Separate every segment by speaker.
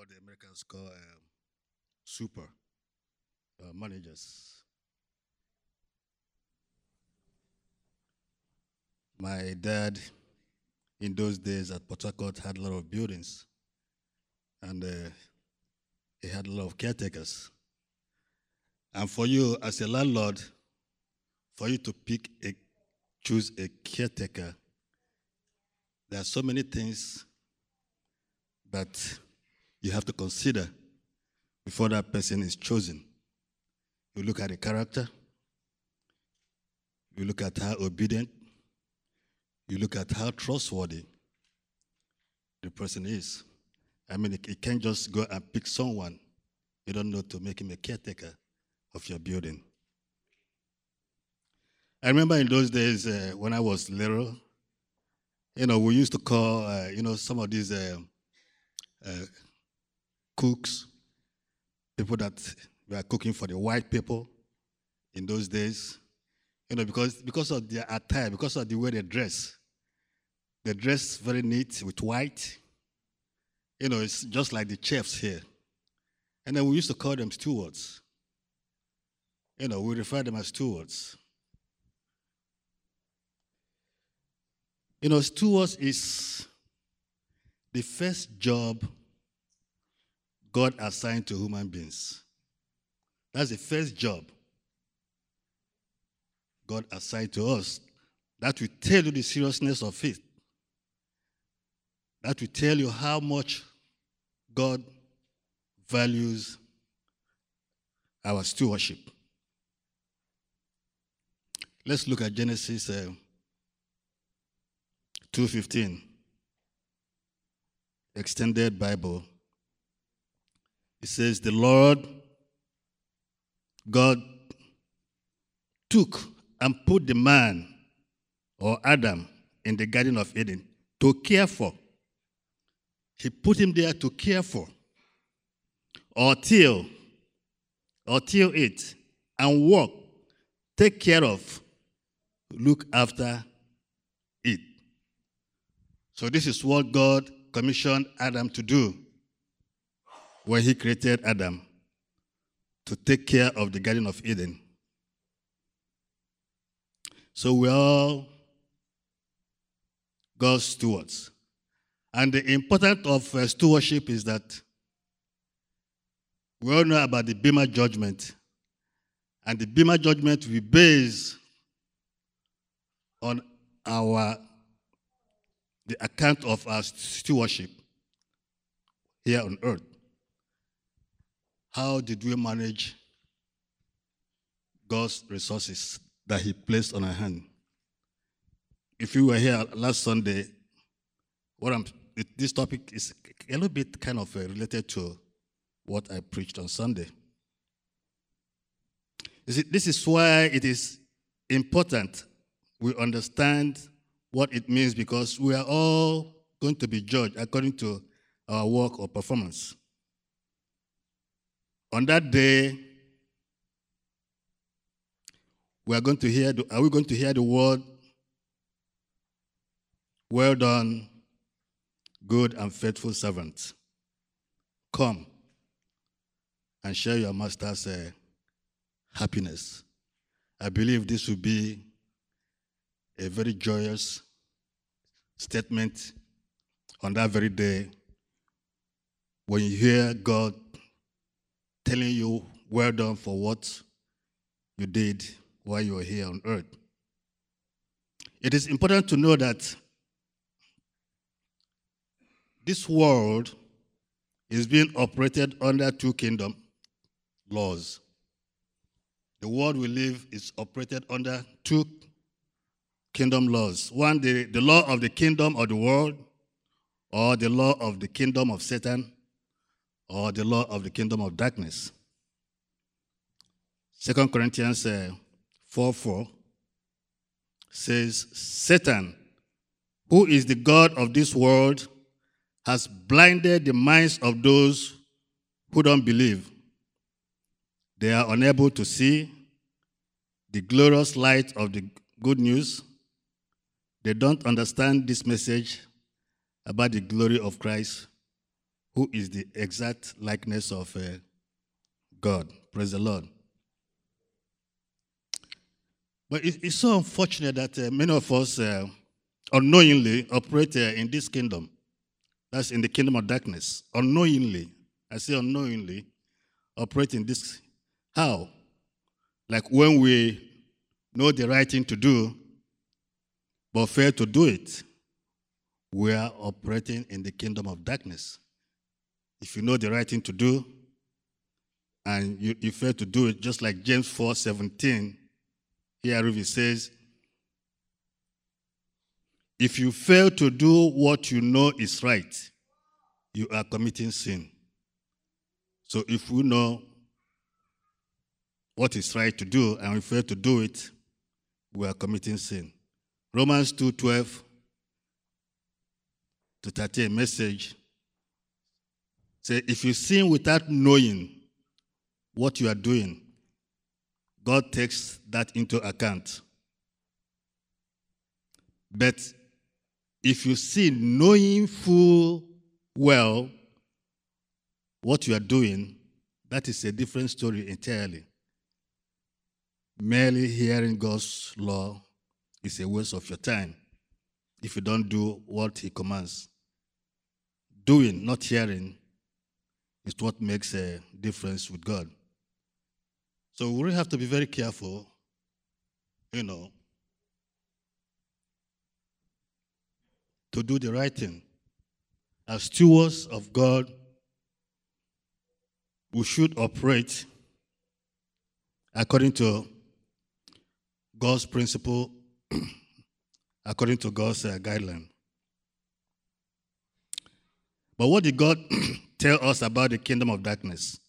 Speaker 1: what the Americans call super managers. My dad, in those days at Port Harcourt, had a lot of buildings, and he had a lot of caretakers. And for you, as a landlord, for you to choose a caretaker, there are so many things that you have to consider before that person is chosen. You look at the character, you look at how obedient, you look at how trustworthy the person is. I mean, you can't just go and pick someone you don't know to make him a caretaker of your building. I remember in those days when I was little, we used to call, some of these cooks, people that were cooking for the white people in those days, because of their attire, because of the way they dress. They dress very neat with white. It's just like the chefs here. And then we used to call them stewards. We refer them as stewards. Stewards is the first job God assigned to human beings. That's the first job God assigned to us. That will tell you the seriousness of it. That will tell you how much God values our stewardship. Let's look at Genesis 2:15, Extended Bible. It says, the Lord God took and put the man, or Adam, in the Garden of Eden to care for. He put him there to care for, or till it, and work, take care of, look after it. So this is what God commissioned Adam to do when he created Adam, to take care of the Garden of Eden. So we're all God's stewards. And the importance of stewardship is that we all know about the Bema judgment. And the Bema judgment will be based on the account of our stewardship here on earth. How did we manage God's resources that He placed on our hand? If you were here last Sunday, this topic is a little bit kind of related to what I preached on Sunday. You see, this is why it is important we understand what it means, because we are all going to be judged according to our work or performance. On that day, are we going to hear the word, well done, good and faithful servant. Come and share your master's happiness. I believe this will be a very joyous statement on that very day when you hear God telling you, well done for what you did while you were here on earth. It is important to know that this world is being operated under two kingdom laws. The world we live is operated under two kingdom laws. One, the law of the kingdom of the world, or the law of the kingdom of Satan, or the law of the kingdom of darkness. 2 Corinthians 4:4 says, Satan, who is the god of this world, has blinded the minds of those who don't believe. They are unable to see the glorious light of the good news. They don't understand this message about the glory of Christ, who is the exact likeness of God. Praise the Lord. But it's so unfortunate that many of us unknowingly operate in this kingdom. That's in the kingdom of darkness. Unknowingly, I say unknowingly, operate in this. How? Like when we know the right thing to do, but fail to do it, we are operating in the kingdom of darkness. If you know the right thing to do, and you fail to do it, just like James 4:17, here it says, if you fail to do what you know is right, you are committing sin. So if we know what is right to do and we fail to do it, we are committing sin. Romans 2:12 to 13 message say, if you sin without knowing what you are doing, God takes that into account. But if you sin knowing full well what you are doing, that is a different story entirely. Merely hearing God's law is a waste of your time if you don't do what he commands. Doing, not hearing, is what makes a difference with God. So we really have to be very careful, to do the right thing. As stewards of God, we should operate according to God's principle, according to God's guideline. But what did God tell us about the kingdom of darkness?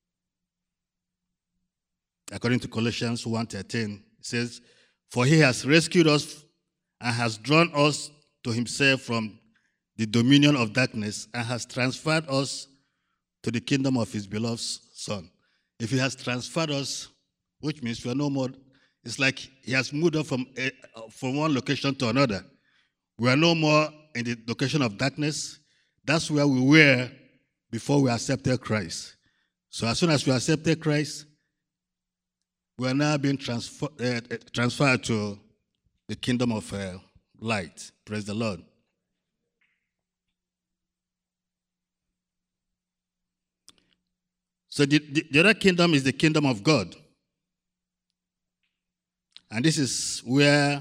Speaker 1: According to Colossians 1:13, it says, for he has rescued us and has drawn us to himself from the dominion of darkness and has transferred us to the kingdom of his beloved Son. If he has transferred us, which means we are no more, it's like he has moved us from one location to another. We are no more in the location of darkness. That's where we were before we accepted Christ. So as soon as we accepted Christ, we are now being transferred to the kingdom of light. Praise the Lord. So the other kingdom is the kingdom of God. And this is where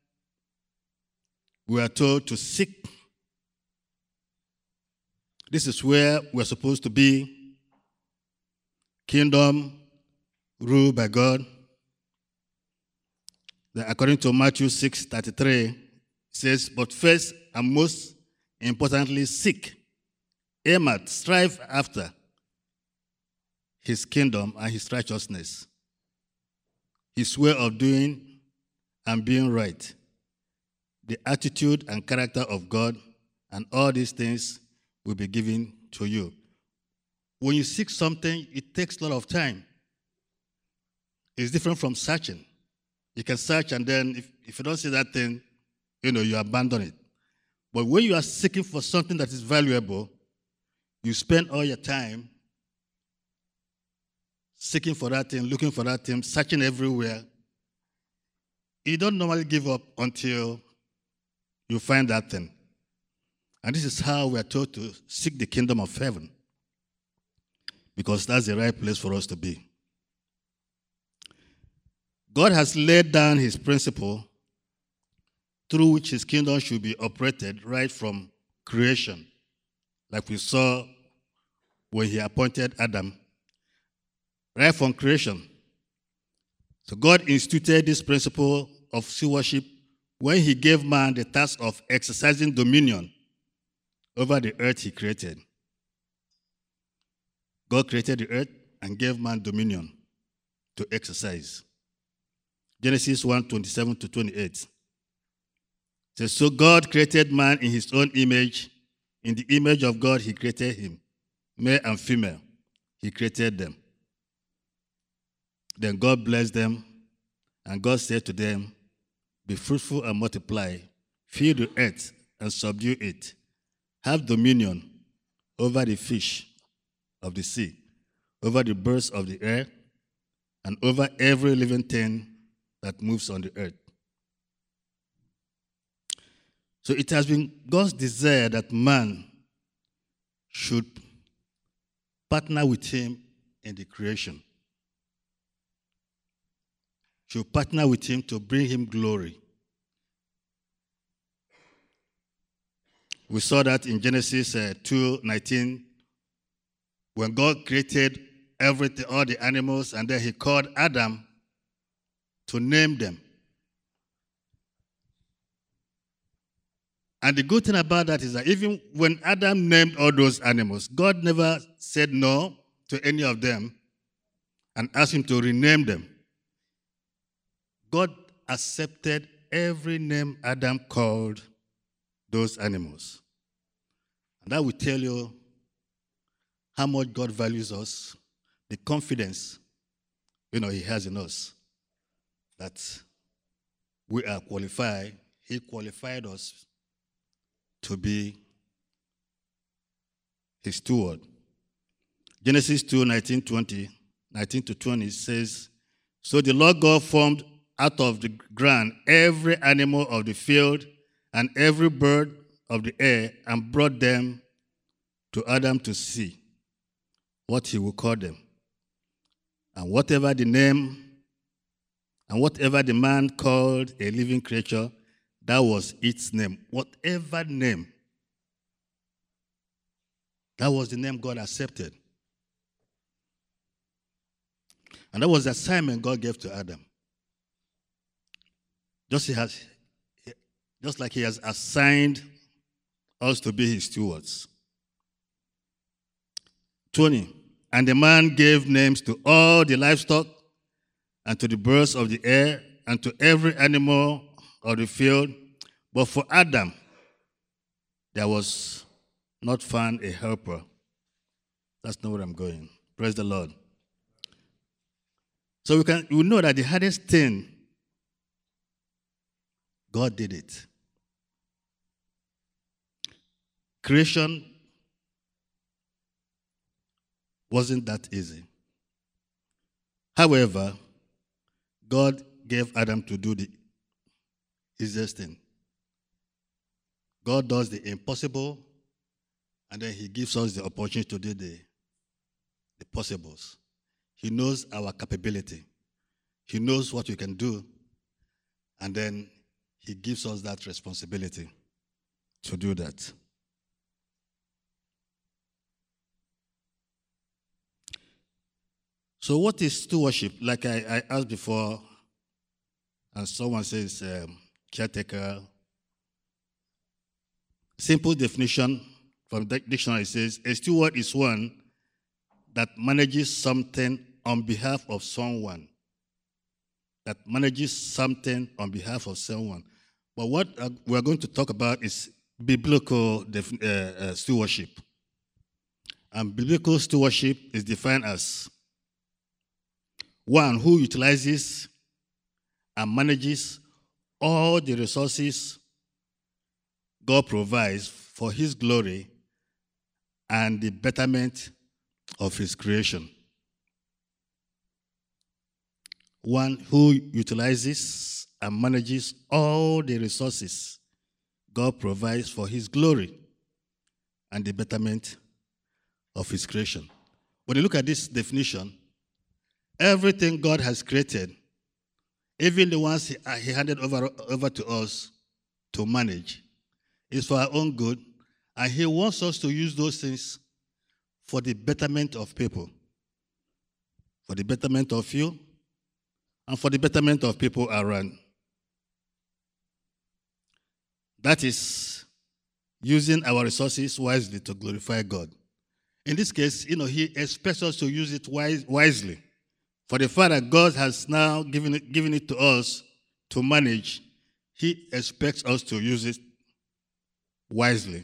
Speaker 1: we are told to seek. This is where we're supposed to be. Kingdom ruled by God. According to Matthew 6:33, it says, but first and most importantly, seek, aim at, strive after his kingdom and his righteousness, his way of doing and being right, the attitude and character of God, and all these things will be given to you. When you seek something, it takes a lot of time. It's different from searching. You can search and then if you don't see that thing, you abandon it. But when you are seeking for something that is valuable, you spend all your time seeking for that thing, looking for that thing, searching everywhere. You don't normally give up until you find that thing. And this is how we are told to seek the kingdom of heaven, because that's the right place for us to be. God has laid down his principle through which his kingdom should be operated right from creation, like we saw when he appointed Adam, right from creation. So God instituted this principle of stewardship when he gave man the task of exercising dominion over the earth he created. God created the earth and gave man dominion to exercise. Genesis 1:27-28 says, so God created man in his own image. In the image of God he created him. Male and female, he created them. Then God blessed them, and God said to them, be fruitful and multiply, fill the earth and subdue it. Have dominion over the fish of the sea, over the birds of the air, and over every living thing that moves on the earth. So it has been God's desire that man should partner with him in the creation, should partner with him to bring him glory. We saw that in Genesis 2:19, when God created everything, all the animals, and then he called Adam to name them. And the good thing about that is that even when Adam named all those animals, God never said no to any of them and asked him to rename them. God accepted every name Adam called those animals. And that will tell you how much God values us, the confidence, he has in us, that we are qualified. He qualified us to be his steward. Genesis 2:19-20 says, "So the Lord God formed out of the ground every animal of the field and every bird of the air and brought them to Adam to see what he would call them. And whatever the man called a living creature, that was its name." Whatever name, that was the name God accepted. And that was the assignment God gave to Adam. Just like he has assigned us to be his stewards. 20, "And the man gave names to all the livestock and to the birds of the air and to every animal of the field. But for Adam, there was not found a helper." That's not where I'm going. Praise the Lord. So we know that the hardest thing, God did it. Creation wasn't that easy. However, God gave Adam to do the easiest thing. God does the impossible, and then he gives us the opportunity to do the possibles. He knows our capability. He knows what we can do, and then he gives us that responsibility to do that. So what is stewardship? Like I asked before, and someone says caretaker. Simple definition from the dictionary says, a steward is one that manages something on behalf of someone. That manages something on behalf of someone. But what we're going to talk about is biblical stewardship. And biblical stewardship is defined as one who utilizes and manages all the resources God provides for his glory and the betterment of his creation. One who utilizes and manages all the resources God provides for his glory and the betterment of his creation. When you look at this definition, everything God has created, even the ones he handed over to us to manage, is for our own good, and he wants us to use those things for the betterment of people, for the betterment of you, and for the betterment of people around. That is using our resources wisely to glorify God. In this case, he expects us to use it wisely. For the fact that God has now given it to us to manage, he expects us to use it wisely.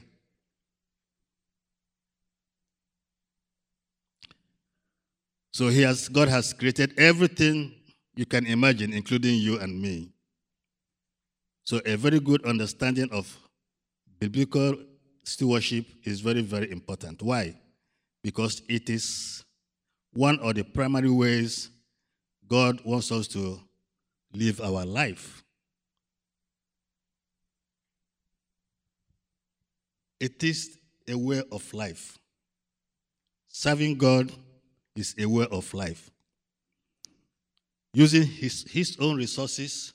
Speaker 1: So God has created everything you can imagine, including you and me. So a very good understanding of biblical stewardship is very, very important. Why? Because it is one of the primary ways God wants us to live our life. It is a way of life. Serving God is a way of life. Using his own resources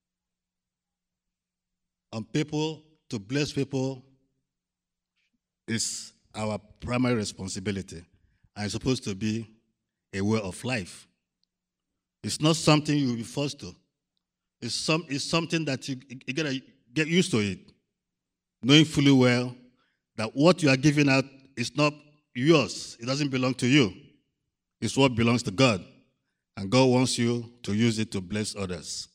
Speaker 1: on people to bless people is our primary responsibility, and it's supposed to be a way of life. It's not something you'll be forced to. It's something that you gotta get used to it, knowing fully well that what you are giving out is not yours. It doesn't belong to you. It's what belongs to God, and God wants you to use it to bless others.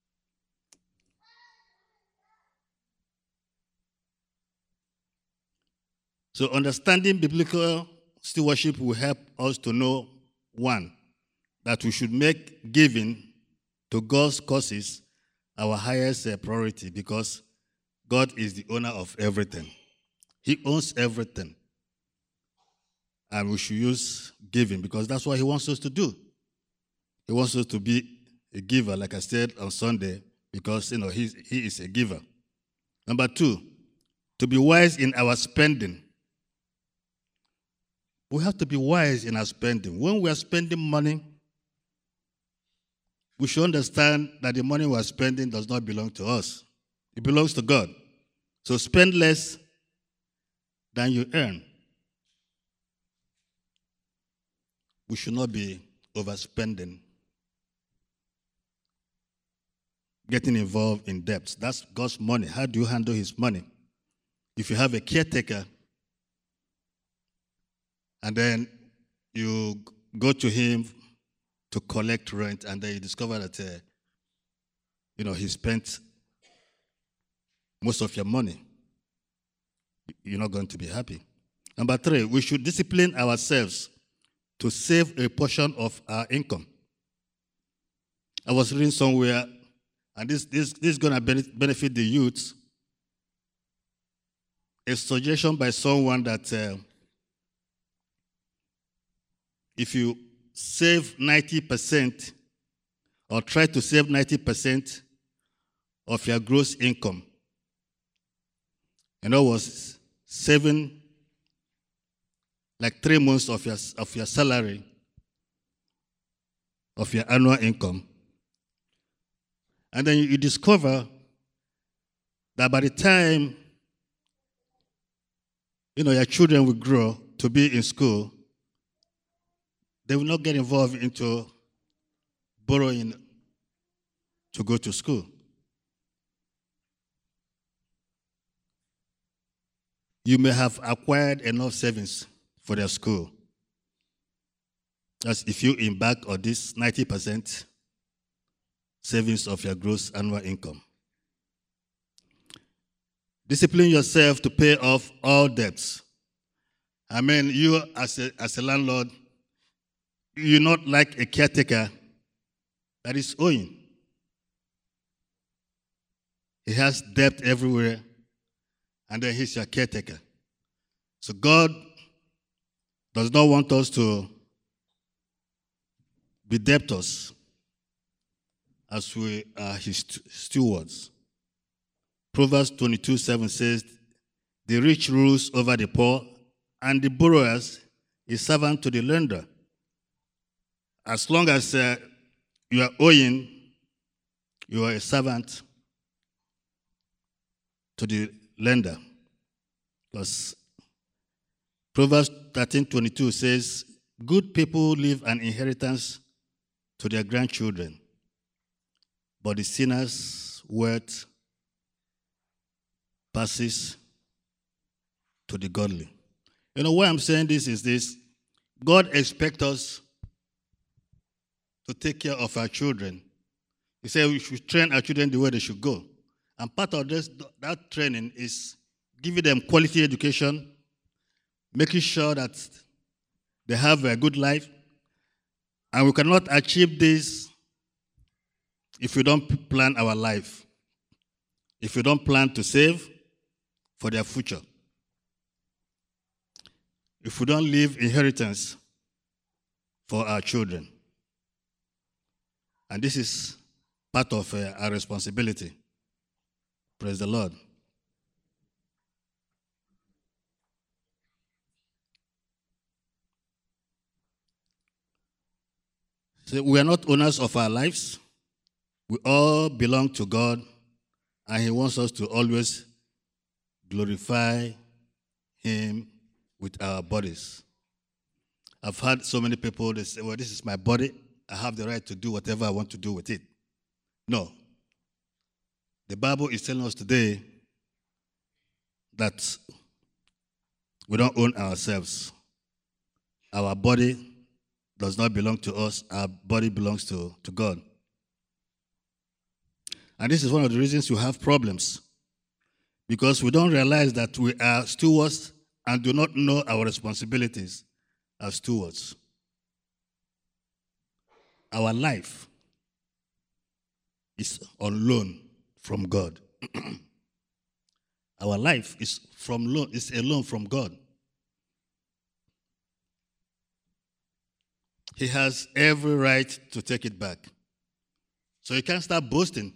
Speaker 1: So understanding biblical stewardship will help us to know, one, that we should make giving to God's causes our highest priority, because God is the owner of everything. He owns everything. And we should use giving because that's what he wants us to do. He wants us to be a giver, like I said on Sunday, because he is a giver. Number two, to be wise in our spending. We have to be wise in our spending. When we are spending money, we should understand that the money we are spending does not belong to us. It belongs to God. So spend less than you earn. We should not be overspending, getting involved in debts. That's God's money. How do you handle his money? If you have a caretaker, and then you go to him to collect rent, and then you discover that he spent most of your money, you're not going to be happy. Number three, we should discipline ourselves to save a portion of our income. I was reading somewhere, and this is going to benefit the youth, a suggestion by someone that if you save 90% or try to save 90% of your gross income, in other words, saving like 3 months of your salary, of your annual income, and then you discover that by the time your children will grow to be in school, they will not get involved into borrowing to go to school. You may have acquired enough savings for their school. That's if you embark on this 90% savings of your gross annual income. Discipline yourself to pay off all debts. I mean, you as a landlord, you're not like a caretaker that is owing. He has debt everywhere, and then he's your caretaker. So God does not want us to be debtors as we are his stewards. Proverbs 22:7 says, the rich rules over the poor, and the borrower is servant to the lender. As long as you are owing, you are a servant to the lender. Because Proverbs 13:22 says, good people leave an inheritance to their grandchildren, but the sinner's wealth passes to the godly. Why I'm saying this is this. God expects us to take care of our children. He said we should train our children the way they should go. And part of that training is giving them quality education, making sure that they have a good life. And we cannot achieve this if we don't plan our life, if we don't plan to save for their future. if we don't leave inheritance for our children. And this is part of our responsibility. Praise the Lord. So we are not owners of our lives. We all belong to God, and He wants us to always glorify Him with our bodies. I've heard so many people, they say, well, this is my body. I have the right to do whatever I want to do with it. No. The Bible is telling us today that we don't own ourselves. Our body does not belong to us. Our body belongs to God. And this is one of the reasons you have problems. Because we don't realize that we are stewards and do not know our responsibilities as stewards. Our life is on loan from God. Our life is a loan from God. He has every right to take it back. So you can't start boasting.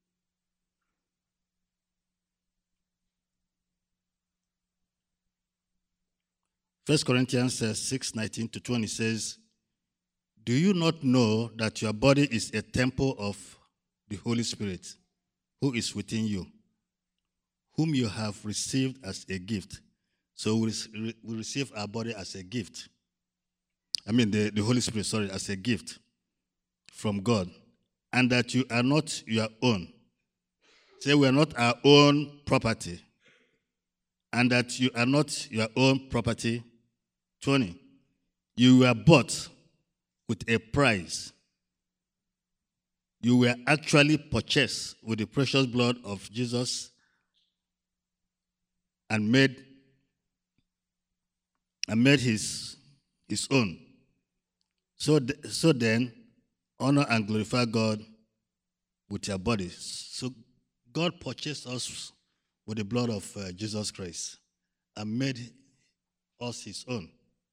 Speaker 1: First Corinthians 6:19-20 says, do you not know that your body is a temple of the Holy Spirit, who is within you, whom you have received as a gift? So we receive our body as a gift. The Holy Spirit, as a gift from God. And that you are not your own. Say we are not our own property. And that you are not your own property. 20. You were bought with a price. You were actually purchased with the precious blood of Jesus and made his own. So then, honor and glorify God with your body. So God purchased us with the blood of Jesus Christ and made us His own.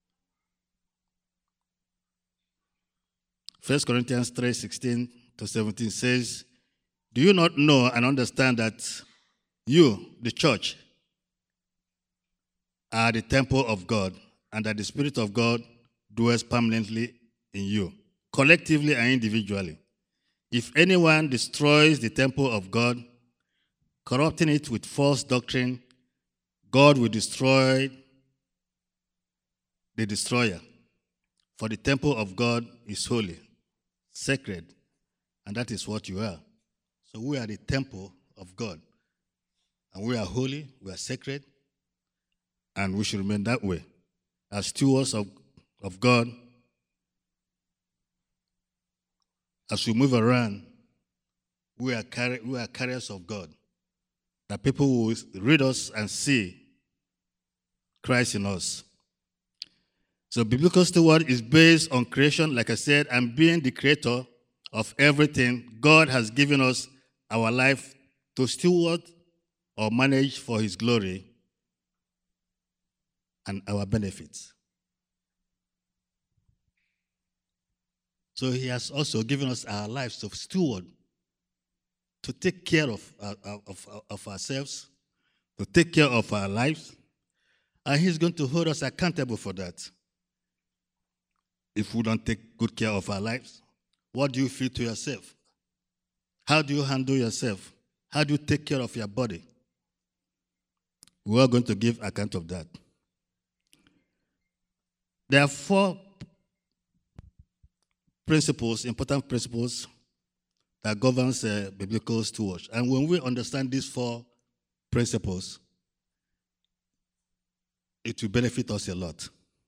Speaker 1: 1 Corinthians 3:16-17 says, do you not know and understand that you, the church, are the temple of God, and that the Spirit of God dwells permanently in you, collectively and individually? If anyone destroys the temple of God, corrupting it with false doctrine, God will destroy the destroyer. For the temple of God is holy, sacred, and that is what you are. So we are the temple of God. And we are holy, we are sacred, and we should remain that way. As stewards of God, as we move around, we are carriers of God. That people will read us and see Christ in us. So biblical steward is based on creation, like I said, and being the creator of everything. God has given us our life to steward or manage for His glory and our benefits. So He has also given us our lives to steward, to take care of ourselves, to take care of our lives, and He's going to hold us accountable for that. If we don't take good care of our lives, what do you feel to yourself? How do you handle yourself? How do you take care of your body? We are going to give account of that. There are 4 principles, important principles, that governs biblical stewardship. And when we understand these 4 principles, it will benefit us a lot.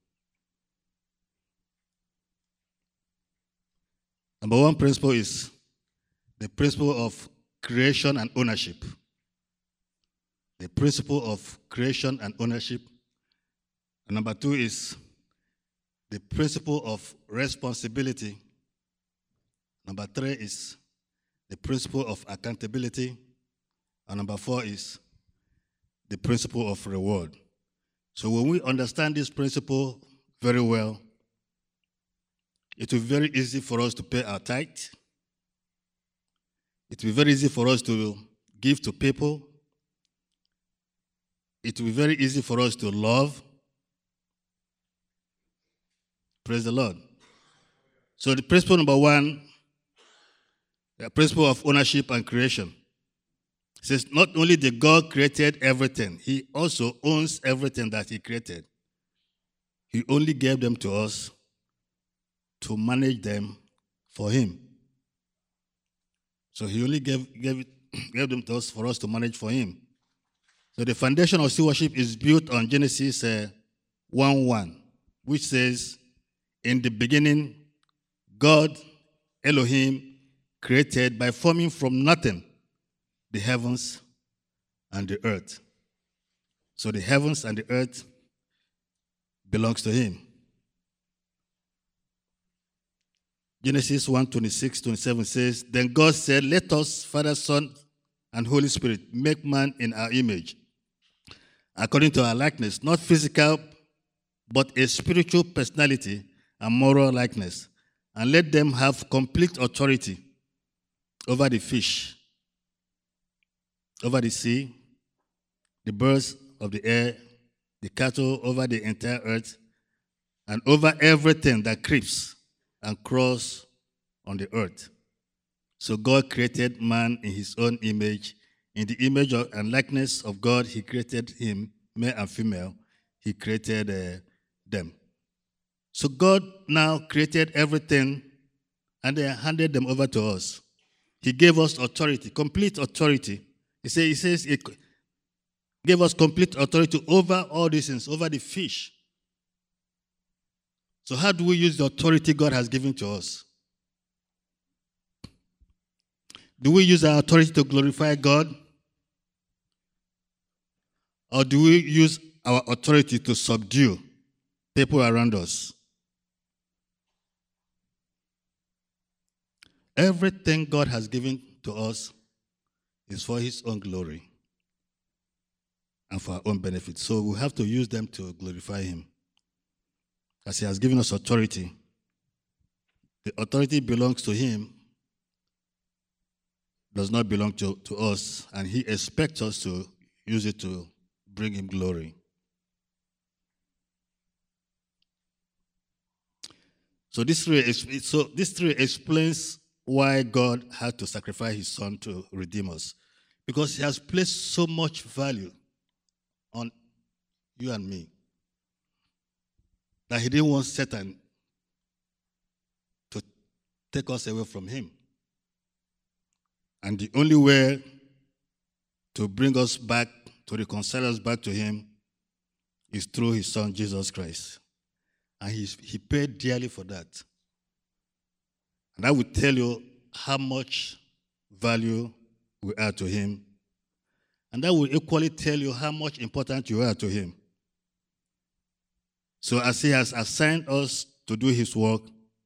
Speaker 1: Number 1 principle is the principle of creation and ownership. The principle of creation and ownership. And number 2 is the principle of responsibility. Number 3 is the principle of accountability. And number 4 is the principle of reward. So when we understand this principle very well, it will be very easy for us to pay our tithe. It will be very easy for us to give to people. It will be very easy for us to love. Praise the Lord. So the principle number one, the principle of ownership and creation. It says not only did God created everything, he also owns everything that he created. He only gave them to us to manage them for him. So he only gave them to us for us to manage for him. So the foundation of stewardship is built on Genesis 1:1, which says, in the beginning, God, Elohim, created by forming from nothing the heavens and the earth. So the heavens and the earth belongs to him. Genesis 1:26-27 says, then God said, let us, Father, Son, and Holy Spirit, make man in our image, according to our likeness, not physical, but a spiritual personality and moral likeness, and let them have complete authority over the fish, over the sea, the birds of the air, the cattle, over the entire earth, and over everything that creeps and crawls on the earth. So God created man in his own image. In the image and likeness of God, he created him, male and female. He created them. So God now created everything and then handed them over to us. He gave us authority, complete authority. He says he gave us complete authority over all these things, over the fish. So how do we use the authority God has given to us? Do we use our authority to glorify God? Or do we use our authority to subdue people around us? Everything God has given to us is for his own glory and for our own benefit. So we have to use them to glorify him. As he has given us authority, the authority belongs to him, does not belong to us, and he expects us to use it to bring him glory. So this three explains why God had to sacrifice his son to redeem us. Because he has placed so much value on you and me that he didn't want Satan to take us away from him. And the only way to bring us back, to reconcile us back to him, is through his son, Jesus Christ. And he paid dearly for that. And I will tell you how much value we are to him. And I will equally tell you how much important you are to him. So as he has assigned us to do his work,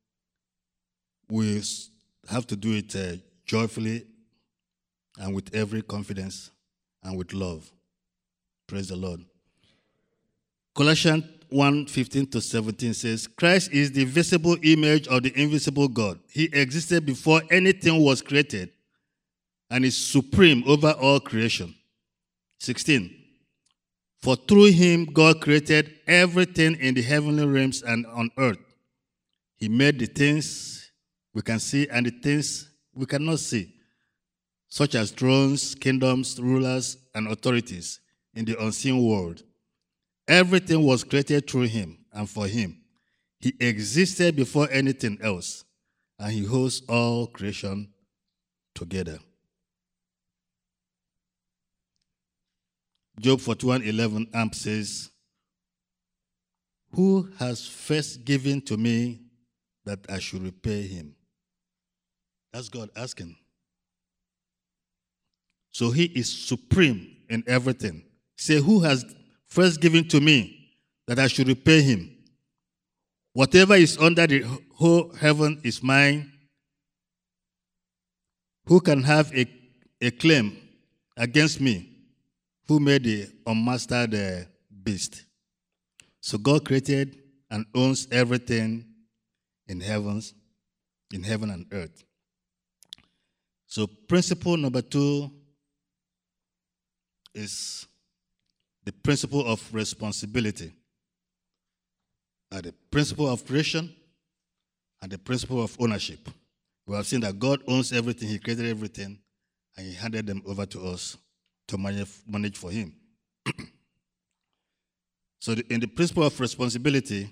Speaker 1: we have to do it joyfully and with every confidence and with love. Praise the Lord. Colossians 1:15-17 says, Christ is the visible image of the invisible God. He existed before anything was created and is supreme over all creation. 16. For through him God created everything in the heavenly realms and on earth. He made the things we can see and the things we cannot see, such as thrones, kingdoms, rulers, and authorities in the unseen world. Everything was created through him and for him. He existed before anything else, and he holds all creation together. Job 41:11 Amp says, who has first given to me that I should repay him? That's God asking. So he is supreme in everything. Say, who has first given to me that I should repay him? Whatever is under the whole heaven is mine. Who can have a claim against me? Who made the unmastered beast? So God created and owns everything in heaven and earth. So principle number 2 is the principle of responsibility. The principle of creation and the principle of ownership. We have seen that God owns everything. He created everything, and he handed them over to us to manage for him. So in the principle of responsibility,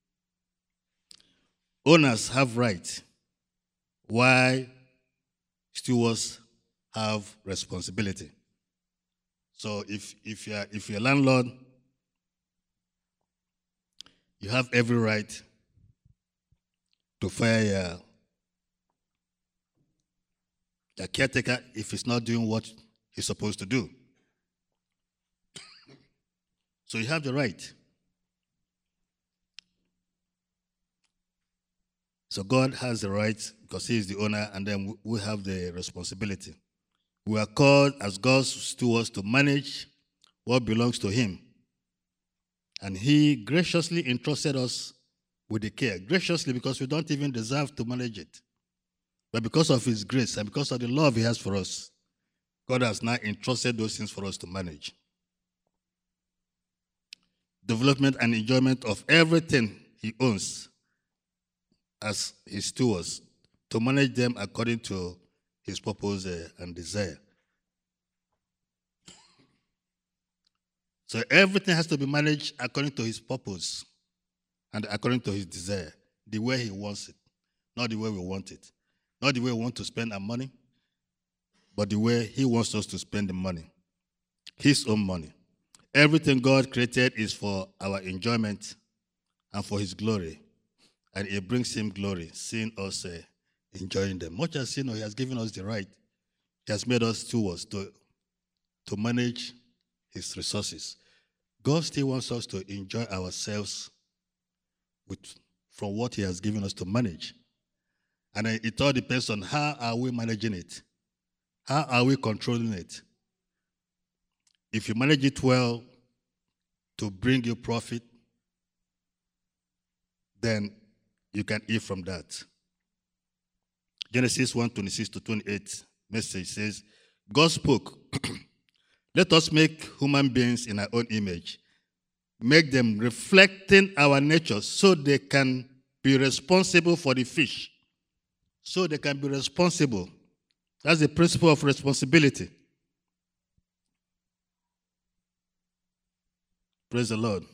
Speaker 1: owners have rights, while stewards have responsibility. So if you're a landlord, you have every right to fire your caretaker if he's not doing what he's supposed to do. So you have the right. So God has the right because he is the owner, and then we have the responsibility. We are called as God's stewards to manage what belongs to him. And he graciously entrusted us with the care. Graciously, because we don't even deserve to manage it. But because of his grace and because of the love he has for us, God has now entrusted those things for us to manage. Development and enjoyment of everything he owns as his stewards, to manage them according to his purpose and desire. So everything has to be managed according to his purpose and according to his desire, the way he wants it, not the way we want it. Not the way we want to spend our money, but the way he wants us to spend the money, his own money. Everything God created is for our enjoyment and for his glory, and it brings him glory, seeing us enjoying them. Much as he has given us the right, he has made us stewards to manage his resources. God still wants us to enjoy ourselves from what he has given us to manage. And it all depends on how are we managing it? How are we controlling it? If you manage it well to bring you profit, then you can eat from that. Genesis 1:26-28 message says, God spoke, let us make human beings in our own image, make them reflecting our nature so they can be responsible for the fish. So they can be responsible. That's the principle of responsibility. Praise the Lord.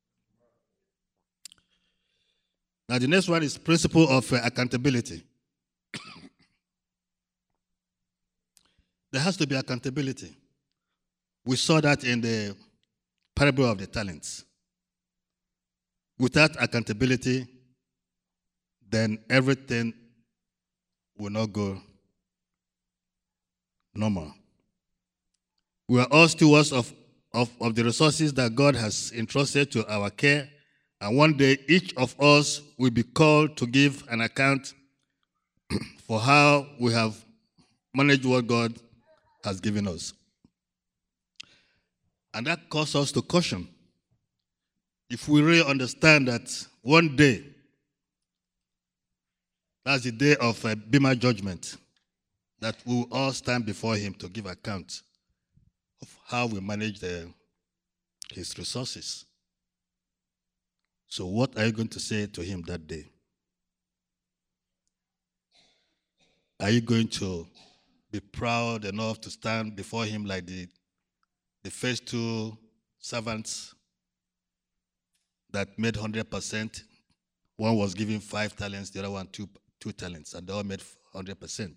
Speaker 1: Now the next one is principle of accountability. There has to be accountability. We saw that in the parable of the talents. Without accountability, then everything will not go normal. We are all stewards of the resources that God has entrusted to our care, and one day each of us will be called to give an account for how we have managed what God has given us. And that calls us to caution. If we really understand that one day, that's the day of Bema judgment, that we will all stand before him to give account of how we manage his resources. So what are you going to say to him that day? Are you going to be proud enough to stand before him like the first two servants that made 100%? One was given 5 talents, the other one 2 talents, and they all made 100%.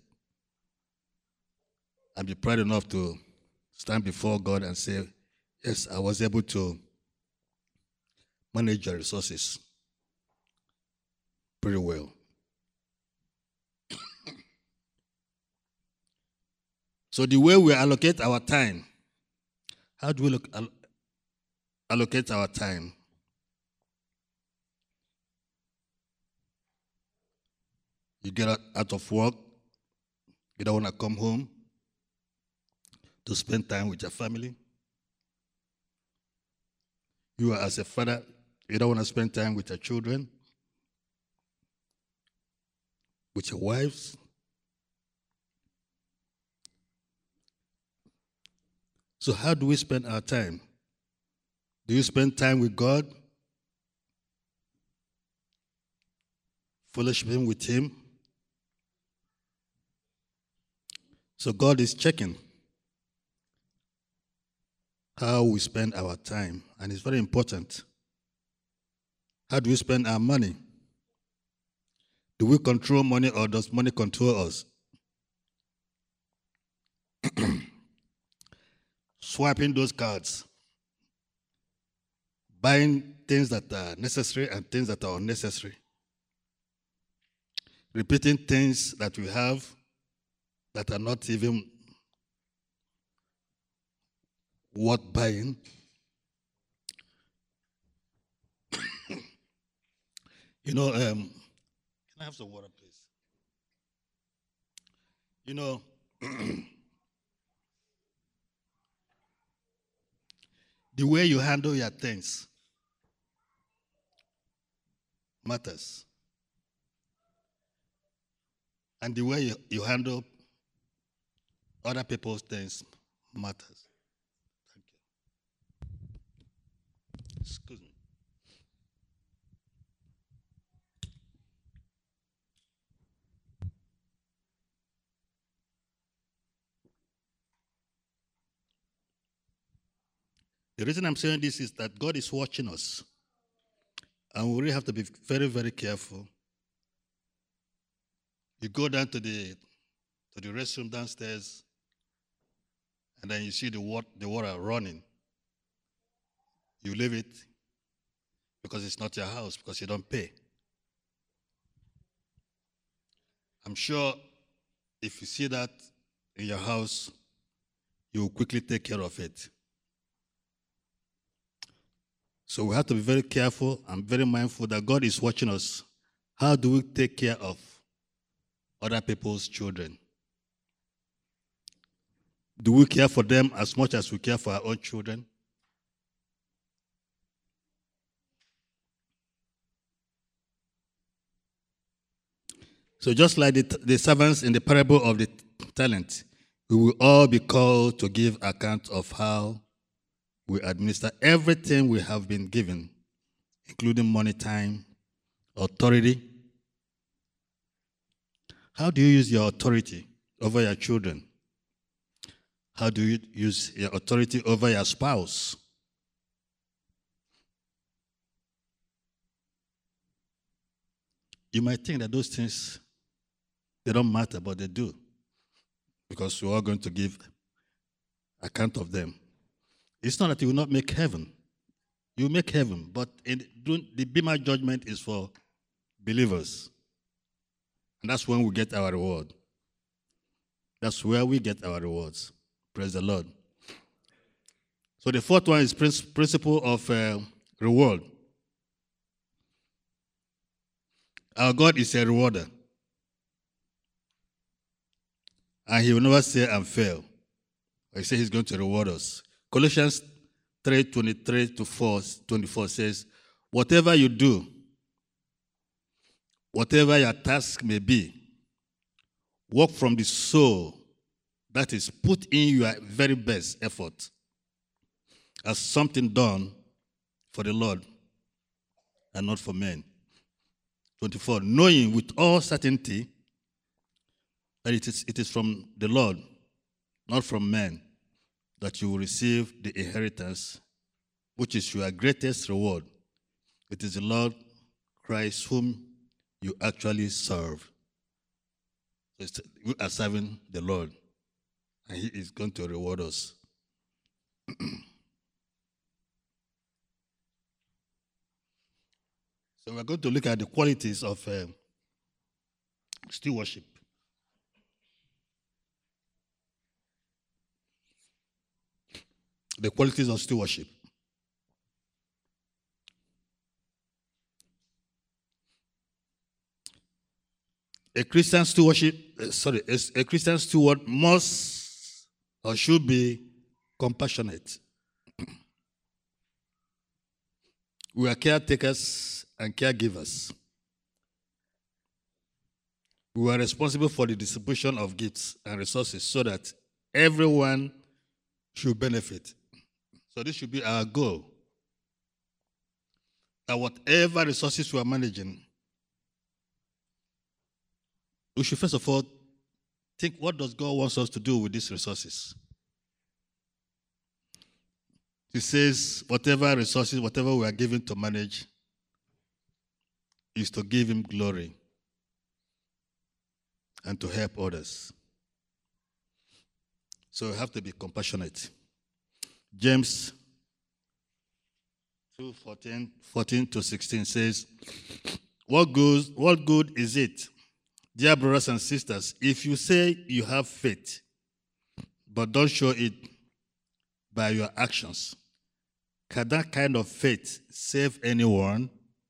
Speaker 1: And be proud enough to stand before God and say, yes, I was able to manage your resources pretty well. So the way we allocate our time, how do we allocate our time? You get out of work, you don't want to come home to spend time with your family. You are, as a father, You don't want to spend time with your children, with your wives. So how do we spend our time? Do you spend time with God? Fellowshipping with Him? So God is checking how we spend our time, and it's very important. How do we spend our money? Do we control money, or does money control us? Swiping those cards, buying things that are necessary and things that are unnecessary, repeating things that we have that are not even worth buying. Can I have some water, please? The way you handle your things matters. And the way you handle other people's things matters. Thank you. Excuse me. The reason I'm saying this is that God is watching us. And we really have to be very, very careful. You go down to the restroom downstairs, and then you see the water running. You leave it because it's not your house, because you don't pay. I'm sure if you see that in your house, you will quickly take care of it. So we have to be very careful and very mindful that God is watching us. How do we take care of other people's children? Do we care for them as much as we care for our own children? So just like the servants in the parable of the talent, we will all be called to give account of how we administer everything we have been given, including money, time, authority. How do you use your authority over your children? How do you use your authority over your spouse? You might think that those things, they don't matter, but they do, because we're all going to give account of them. It's not that you will not make heaven. You will make heaven, but the Bema judgment is for believers. And that's when we get our reward. That's where we get our rewards. Praise the Lord. So the fourth one is principle of reward. Our God is a rewarder. And He will never say and fail. He says He's going to reward us. Colossians 3:23-24 says, whatever you do, whatever your task may be, work from the soul. That is, put in your very best effort as something done for the Lord and not for men. 24, knowing with all certainty that it is from the Lord, not from men, that you will receive the inheritance, which is your greatest reward. It is the Lord Christ whom you actually serve. So we are serving the Lord, and He is going to reward us. So we're going to look at the qualities of stewardship. The qualities of stewardship. A Christian steward must or should be compassionate. We are caretakers and caregivers. We are responsible for the distribution of gifts and resources so that everyone should benefit. So this should be our goal. That whatever resources we are managing, we should first of all think, what does God want us to do with these resources? He says whatever resources, whatever we are given to manage is to give him glory and to help others. So we have to be compassionate. James 2:14-16 says, what good is it, dear brothers and sisters, if you say you have faith, but don't show it by your actions? Can that kind of faith save anyone?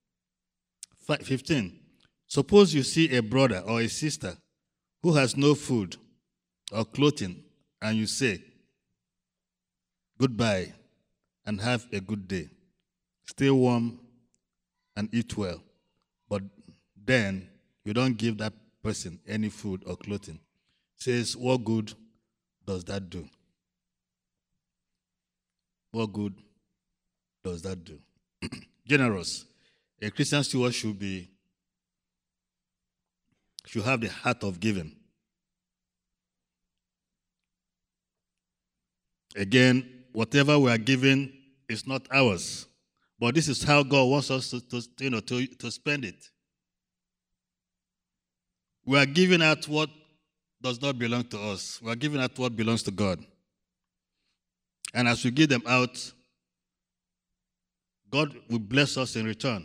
Speaker 1: 15. Suppose you see a brother or a sister who has no food or clothing, and you say, goodbye and have a good day. Stay warm and eat well. But then you don't give that person any food or clothing. Says, what good does that do? What good does that do? Generous. A Christian steward should have the heart of giving. Again, whatever we are given is not ours, but this is how God wants us to spend it. We are giving out what does not belong to us. We are giving out what belongs to God. And as we give them out, God will bless us in return.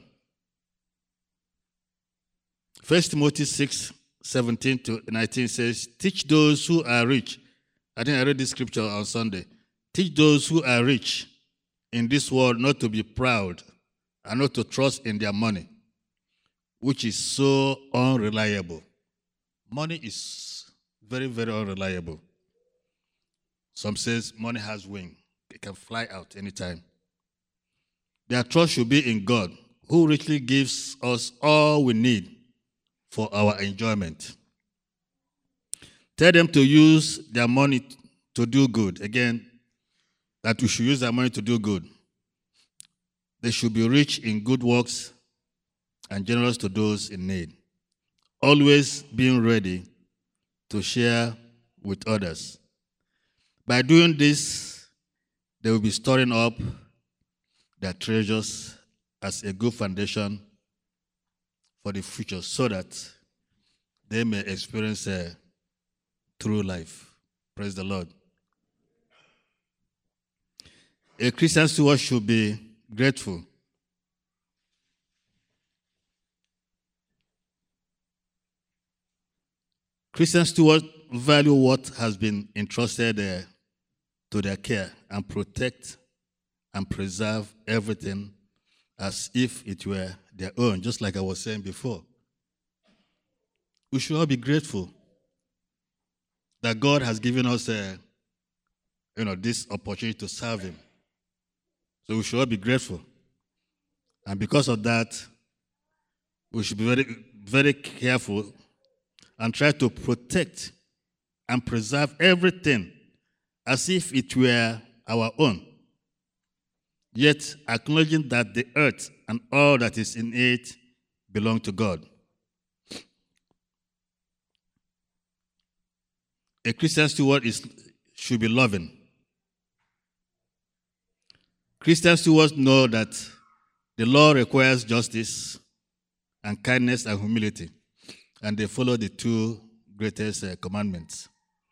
Speaker 1: 1 Timothy 6:17-19 says, teach those who are rich. I think I read this scripture on Sunday. Teach those who are rich in this world not to be proud and not to trust in their money, which is so unreliable. Money is very, very unreliable. Some says money has wings. It can fly out anytime. Their trust should be in God, who richly gives us all we need for our enjoyment. Tell them to use their money to do good. Again, that we should use their money to do good. They should be rich in good works and generous to those in need, always being ready to share with others. By doing this, they will be storing up their treasures as a good foundation for the future so that they may experience a true life. Praise the Lord. A Christian steward should be grateful. Christian stewards value what has been entrusted to their care and protect and preserve everything as if it were their own, just like I was saying before. We should all be grateful that God has given us this opportunity to serve him. So we should all be grateful. And because of that, we should be very, very careful and try to protect and preserve everything as if it were our own, yet acknowledging that the earth and all that is in it belong to God. A Christian steward should be loving. Christian stewards know that the law requires justice and kindness and humility, and they follow the two greatest commandments.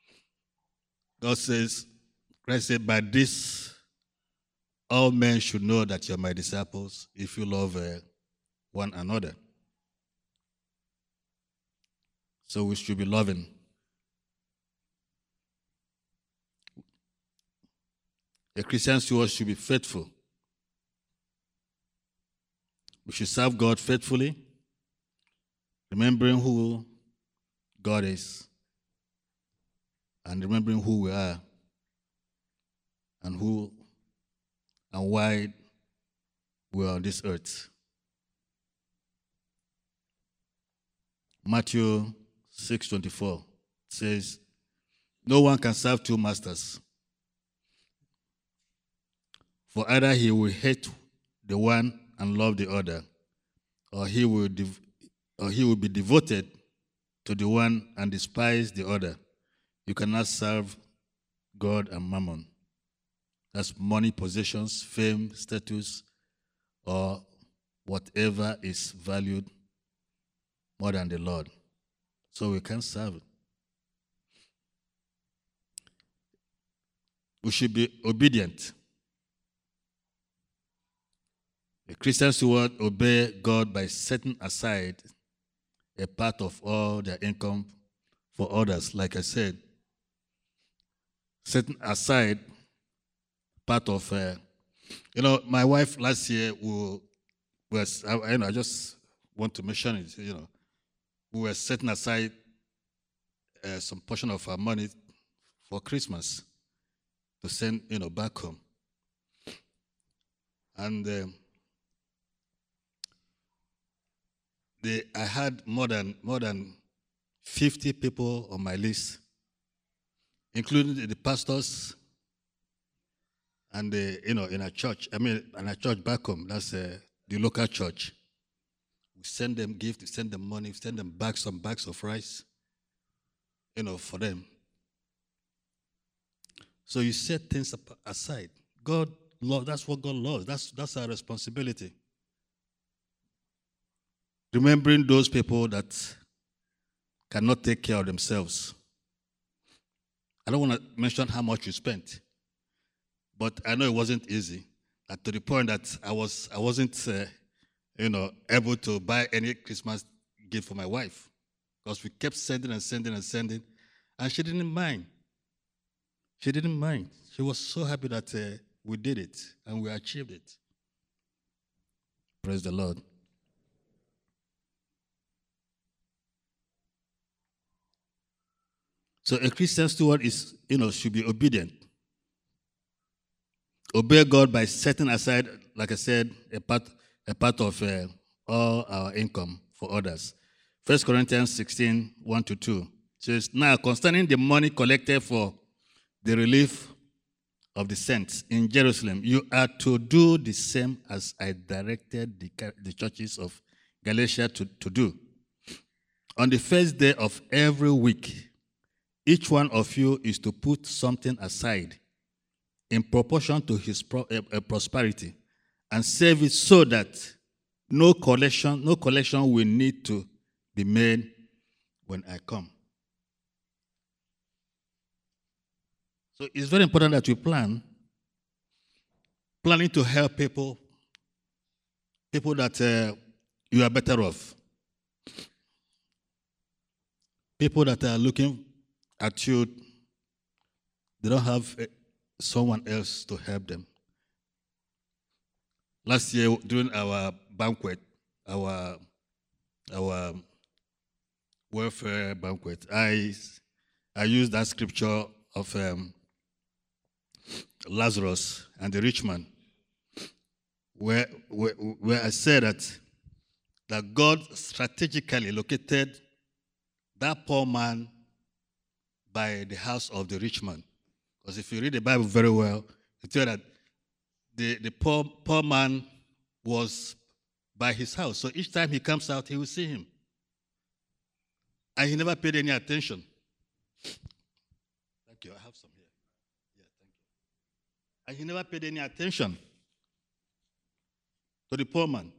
Speaker 1: Christ said, by this, all men should know that you are my disciples if you love one another. So we should be loving. A Christian steward should be faithful. We should serve God faithfully, remembering who God is and remembering who we are and who and why we are on this earth. Matthew 6:24 says, no one can serve two masters, for either he will hate the one and love the other, or he will be devoted to the one and despise the other. You cannot serve God and mammon. That's money, possessions, fame, status, or whatever is valued more than the Lord. So we can't serve it. We should be obedient. The Christians should obey God by setting aside a part of all their income for others. Like I said, setting aside part of, my wife last year I just want to mention it, we were setting aside some portion of our money for Christmas to send, back home. And I had more than 50 people on my list, including the pastors and in a church. In a church back home, that's the local church. We send them gifts, we send them money, we send them some bags of rice, for them. So you set things aside. God loves. That's what God loves. That's our responsibility. Remembering those people that cannot take care of themselves. I don't want to mention how much you spent, but I know it wasn't easy. To the point that I wasn't, able to buy any Christmas gift for my wife, because we kept sending, and she didn't mind. She didn't mind. She was so happy that we did it and we achieved it. Praise the Lord. So a Christian steward should be obedient. Obey God by setting aside, like I said, a part of all our income for others. 1 Corinthians 16, 1-2 says, now concerning the money collected for the relief of the saints in Jerusalem, you are to do the same as I directed the churches of Galatia to do. On the first day of every week, each one of you is to put something aside in proportion to his prosperity and save it, so that no collection will need to be made when I come. So it's very important that we planning to help people that you are better off, people that are looking at you, they don't have someone else to help them. Last year during our banquet, our welfare banquet, I used that scripture of Lazarus and the rich man, where I said that God strategically located that poor man by the house of the rich man. Because if you read the Bible very well, you tell that the poor man was by his house. So each time he comes out, he will see him. And he never paid any attention. Thank you. I have some here. Yeah, thank you. And he never paid any attention to the poor man.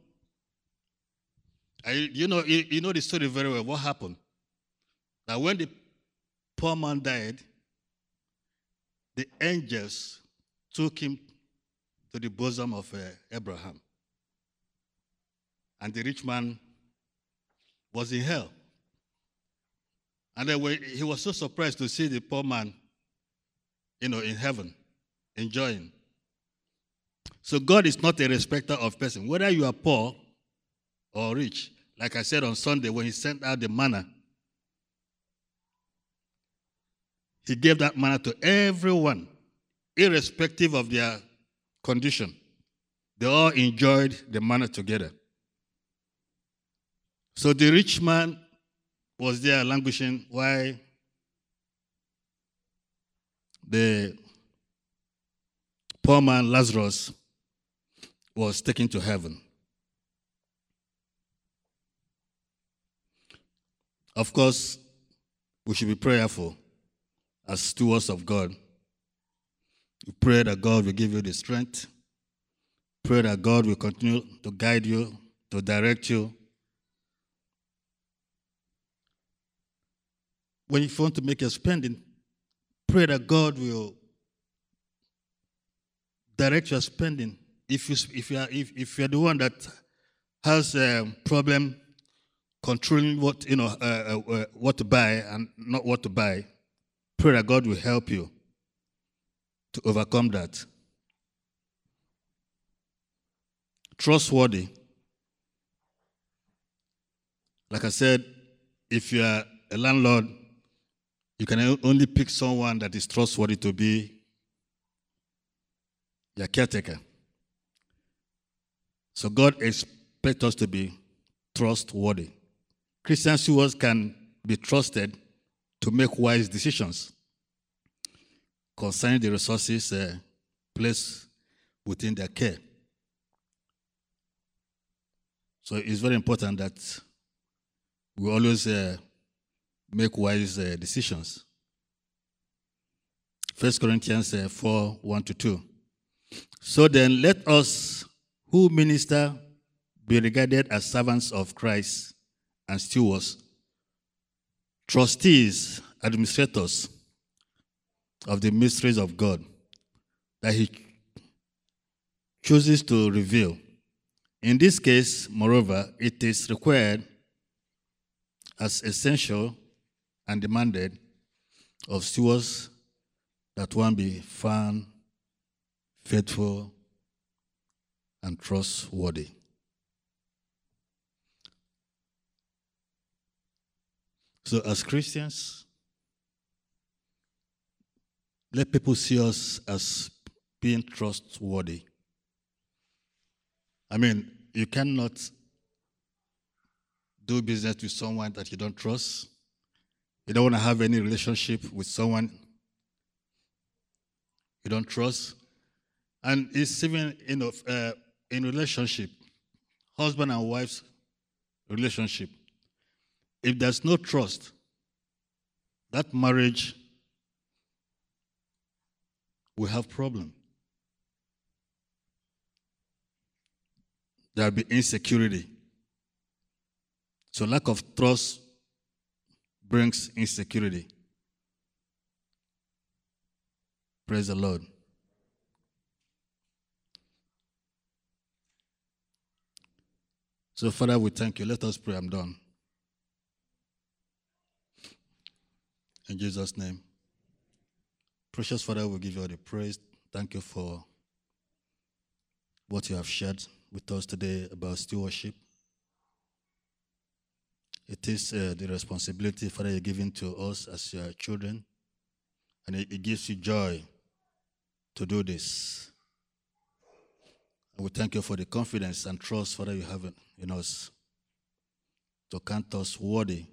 Speaker 1: You know the story very well. What happened? Now, when the poor man died, the angels took him to the bosom of Abraham. And the rich man was in hell. And then he was so surprised to see the poor man, in heaven, enjoying. So God is not a respecter of person. Whether you are poor or rich, like I said on Sunday when he sent out the manna, he gave that manna to everyone, irrespective of their condition. They all enjoyed the manna together. So the rich man was there languishing while the poor man, Lazarus, was taken to heaven. Of course, we should be prayerful as stewards of God. We pray that God will give you the strength. Pray that God will continue to guide you, to direct you. When you want to make your spending, pray that God will direct your spending. If you are the one that has a problem controlling what to buy and not what to buy, pray that God will help you to overcome that. Trustworthy. Like I said, if you are a landlord, you can only pick someone that is trustworthy to be your caretaker. So God expects us to be trustworthy. Christian stewards can be trusted to make wise decisions concerning the resources placed within their care. So it's very important that we always make wise decisions. 1 Corinthians 4, 1-2. So then let us who minister be regarded as servants of Christ and stewards, trustees, administrators of the mysteries of God that he chooses to reveal. In this case, moreover, it is required as essential and demanded of stewards that one be found faithful and trustworthy. So as Christians, let people see us as being trustworthy. I mean, you cannot do business with someone that you don't trust. You don't want to have any relationship with someone you don't trust. And it's even in relationship, husband and wife's relationship. If there's no trust, that marriage will have problem. There will be insecurity. So lack of trust brings insecurity. Praise the Lord. So Father, we thank you. Let us pray. I'm done. In Jesus' name. Precious Father, we give you all the praise. Thank you for what you have shared with us today about stewardship. It is the responsibility, Father, you're giving to us as your children. And it gives you joy to do this. And we thank you for the confidence and trust, Father, you have in us to count us worthy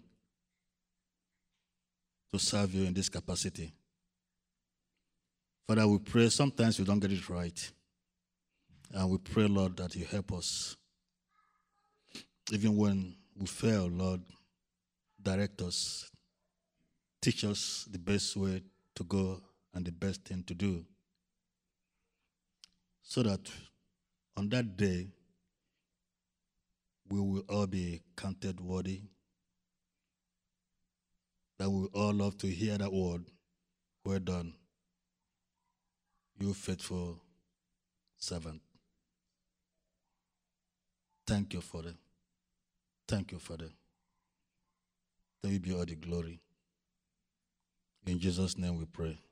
Speaker 1: to serve you in this capacity. Father, we pray sometimes we don't get it right. And we pray, Lord, that you help us. Even when we fail, Lord, direct us. Teach us the best way to go and the best thing to do. So that on that day, we will all be counted worthy. That we will all love to hear that word. Well done, you faithful servant. Thank you, Father. Thank you, Father. There will be all the glory. In Jesus' name we pray.